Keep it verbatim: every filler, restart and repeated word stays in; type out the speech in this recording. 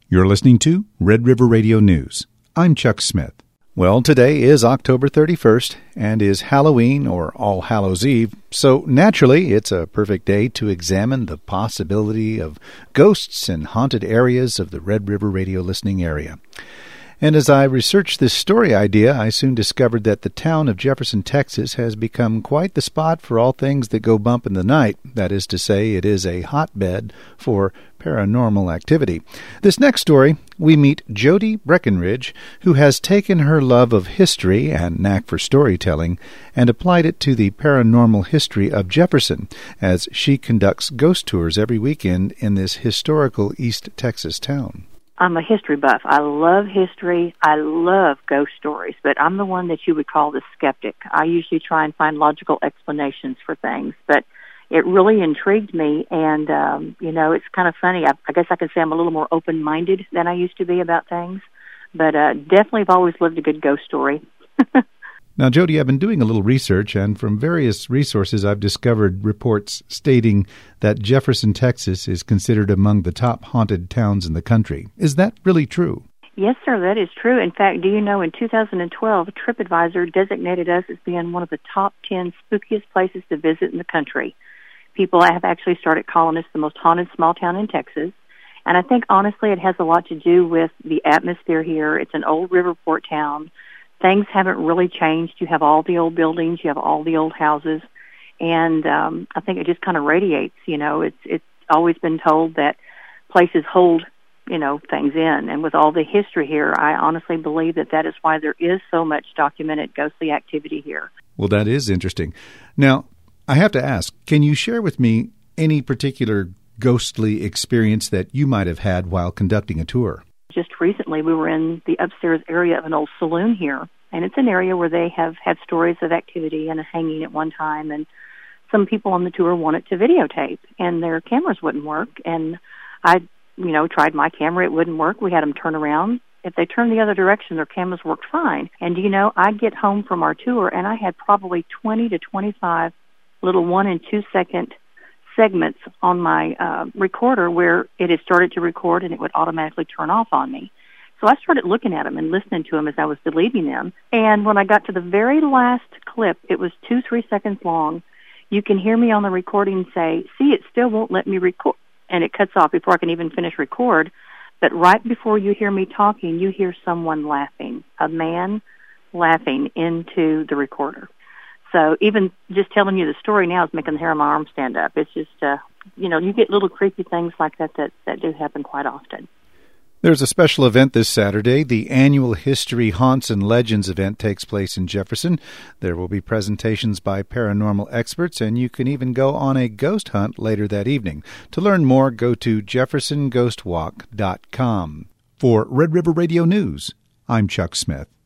You're listening to Red River Radio News. I'm Chuck Smith. Well, today is October thirty-first and is Halloween or All Hallows Eve, so naturally it's a perfect day to examine the possibility of ghosts in haunted areas of the Red River radio listening area. And as I researched this story idea, I soon discovered that the town of Jefferson, Texas has become quite the spot for all things that go bump in the night. That is to say, it is a hotbed for paranormal activity. This next story, we meet Jody Breckenridge, who has taken her love of history and knack for storytelling and applied it to the paranormal history of Jefferson, as she conducts ghost tours every weekend in this historical East Texas town. I'm a history buff. I love history. I love ghost stories, but I'm the one that you would call the skeptic. I usually try and find logical explanations for things, but it really intrigued me, and, um, you know, it's kind of funny. I, I guess I can say I'm a little more open-minded than I used to be about things, but uh, definitely have always loved a good ghost story. Now, Jody, I've been doing a little research, and from various resources I've discovered reports stating that Jefferson, Texas is considered among the top haunted towns in the country. Is that really true? Yes, sir, that is true. In fact, do you know in two thousand twelve, TripAdvisor designated us as being one of the top ten spookiest places to visit in the country. People have actually started calling us the most haunted small town in Texas, and I think, honestly, it has a lot to do with the atmosphere here. It's an old riverport town. Things haven't really changed. You have all the old buildings, you have all the old houses, and um, I think it just kind of radiates. You know, it's it's always been told that places hold, you know, things in, and with all the history here, I honestly believe that that is why there is so much documented ghostly activity here. Well, that is interesting. Now, I have to ask, can you share with me any particular ghostly experience that you might have had while conducting a tour? Just recently, we were in the upstairs area of an old saloon here, and it's an area where they have had stories of activity and a hanging at one time, and some people on the tour wanted to videotape, and their cameras wouldn't work, and I, you know, tried my camera. It wouldn't work. We had them turn around. If they turned the other direction, their cameras worked fine. And, you know, I get home from our tour, and I had probably twenty to twenty-five little one- and two-second segments on my uh, recorder where it had started to record and it would automatically turn off on me. So I started looking at them and listening to them as I was deleting them. And when I got to the very last clip, it was two, three seconds long, you can hear me on the recording say, see, it still won't let me record. And it cuts off before I can even finish record. But right before you hear me talking, you hear someone laughing, a man laughing into the recorder. So even just telling you the story now is making the hair on my arm stand up. It's just, uh, you know, you get little creepy things like that, that that do happen quite often. There's a special event this Saturday. The annual History, Haunts, and Legends event takes place in Jefferson. There will be presentations by paranormal experts, and you can even go on a ghost hunt later that evening. To learn more, go to jefferson ghost walk dot com. For Red River Radio News, I'm Chuck Smith.